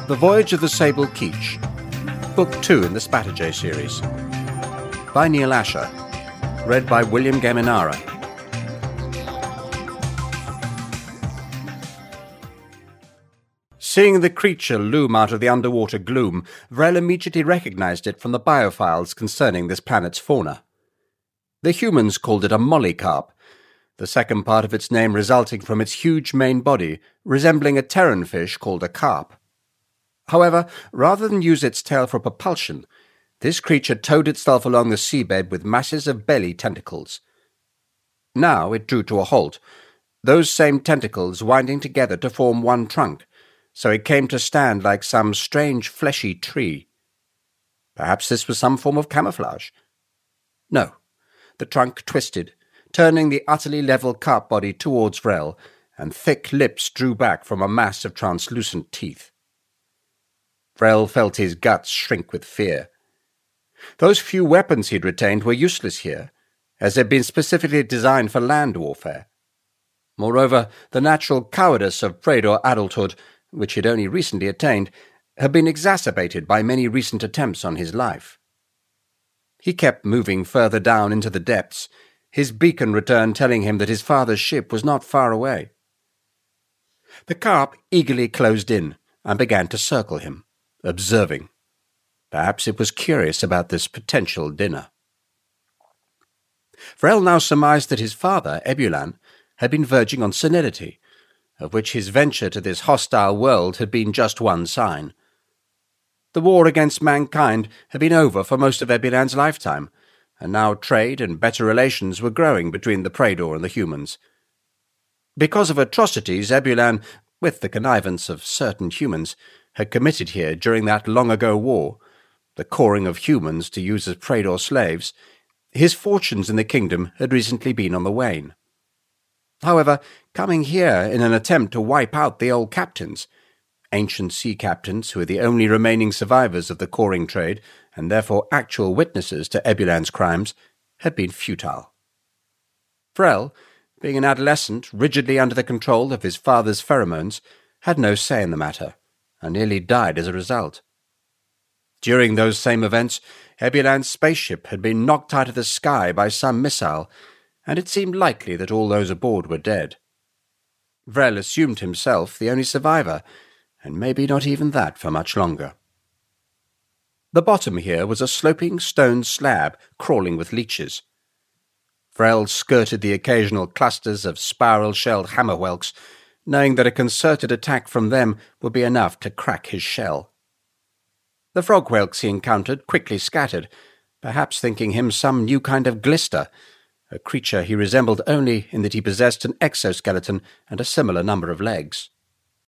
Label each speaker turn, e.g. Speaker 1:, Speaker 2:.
Speaker 1: The Voyage of the Sable Keech, Book 2 in the Spatterjay series, by Neil Asher, read by William Gaminara. Seeing the creature loom out of the underwater gloom, Vrel immediately recognized it from the biofiles concerning this planet's fauna. The humans called it a mollycarp, the second part of its name resulting from its huge main body, resembling a terran fish called a carp. However, rather than use its tail for propulsion, this creature towed itself along the seabed with masses of belly tentacles. Now it drew to a halt, those same tentacles winding together to form one trunk, so it came to stand like some strange fleshy tree. Perhaps this was some form of camouflage. No, the trunk twisted, turning the utterly level carp body towards Vrel, and thick lips drew back from a mass of translucent teeth. Vrel felt his guts shrink with fear. Those few weapons he'd retained were useless here, as they'd been specifically designed for land warfare. Moreover, the natural cowardice of Praedor adulthood, which he'd only recently attained, had been exacerbated by many recent attempts on his life. He kept moving further down into the depths, his beacon return telling him that his father's ship was not far away. The carp eagerly closed in and began to circle him, observing. Perhaps it was curious about this potential dinner. Vrel now surmised that his father, Ebulan, had been verging on senility, of which his venture to this hostile world had been just one sign. The war against mankind had been over for most of Ebulan's lifetime, and now trade and better relations were growing between the Praedor and the humans. Because of atrocities Ebulan, with the connivance of certain humans, had committed here during that long-ago war, the coring of humans to use as Praedor slaves, his fortunes in the kingdom had recently been on the wane. However, coming here in an attempt to wipe out the old captains, ancient sea captains who were the only remaining survivors of the coring trade and therefore actual witnesses to Ebulan's crimes, had been futile. Vrel, being an adolescent rigidly under the control of his father's pheromones, had no say in the matter, and nearly died as a result. During those same events, Ebulan's spaceship had been knocked out of the sky by some missile, and it seemed likely that all those aboard were dead. Vrel assumed himself the only survivor, and maybe not even that for much longer. The bottom here was a sloping stone slab crawling with leeches. Vrel skirted the occasional clusters of spiral-shelled hammerwhelks, knowing that a concerted attack from them would be enough to crack his shell. The frog-whelks he encountered quickly scattered, perhaps thinking him some new kind of glister, a creature he resembled only in that he possessed an exoskeleton and a similar number of legs.